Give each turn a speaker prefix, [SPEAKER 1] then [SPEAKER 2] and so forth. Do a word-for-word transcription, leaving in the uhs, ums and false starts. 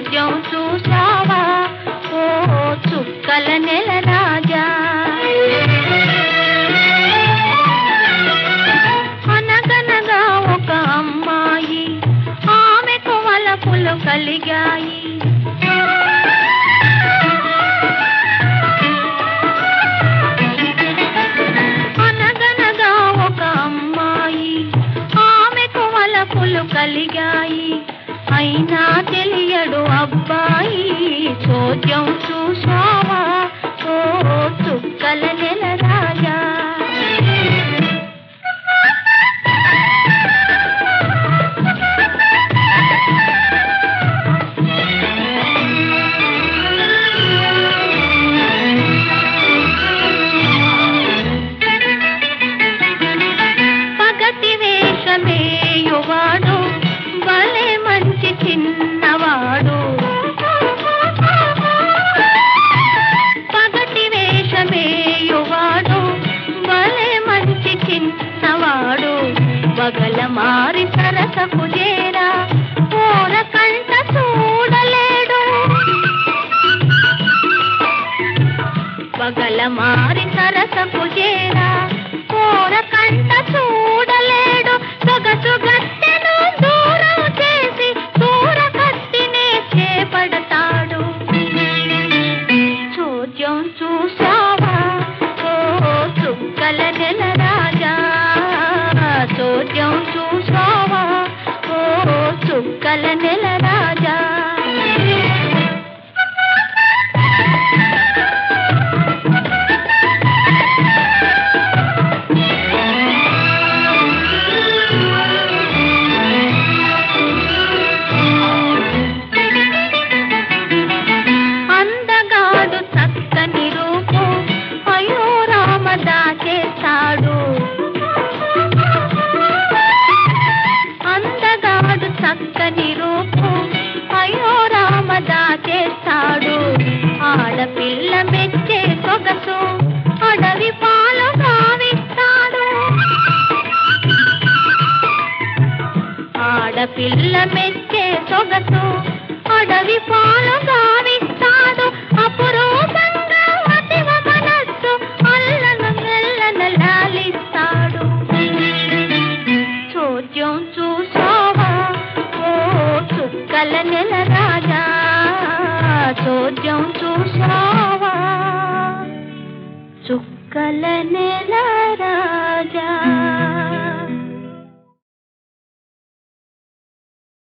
[SPEAKER 1] చోద్యం చూసావా ఓ చుక్కల నెల రాజా. అనగనగా ఒక అమ్మాయి, ఆమెకు వలపులు కలిగాయి. అనగనగా ఒక అమ్మాయి, ఆమెకు వలపులు కలిగాయి. అయినా తెలియడు అబ్బాయి, చోద్యం చూసావా ఓ చుక్కల నెల రాజా. పగటి వేషమేయువాడు, భలే మంచి చిన్నవాడు. పగటి వేషమేయువాడు, భలే మంచి చిన్నవాడు. బగల మారి సరసకు చేరా, ఓర కంట చూడలేడు. బగల మారి సరసకు చేరా, ఓర కంట చూడలేడు. సొగసు గట్టెను దూరం చేసి దూర కత్తినే చేపడతాడు. చోద్యం చూసావా ఓ చుక్కల నెల రాజా. చోద్యం చూసావా ఓ చుక్కల నెల రాజా. అందగాడు చక్కని రూపు, అయ్యో రామ దాచేస్తాడు. అందగాడు చక్కని రూపు, అయ్యో రామ దాచేస్తాడు. ఆడపిల్ల మెచ్చే సొగసు, అడవి పాలు గావిస్తాడు. ఆడపిల్ల మెచ్చే సొగసు, అడవి పాలు గావిస్తాడు. అపురూపంగా అతివ మనస్సు, అల్లను మెల్లను లాలిస్తాడు. చోద్యం చూసావా ఓ చుక్కల నెల రాజా. చోద్యం చూసావా చుక్కల నెల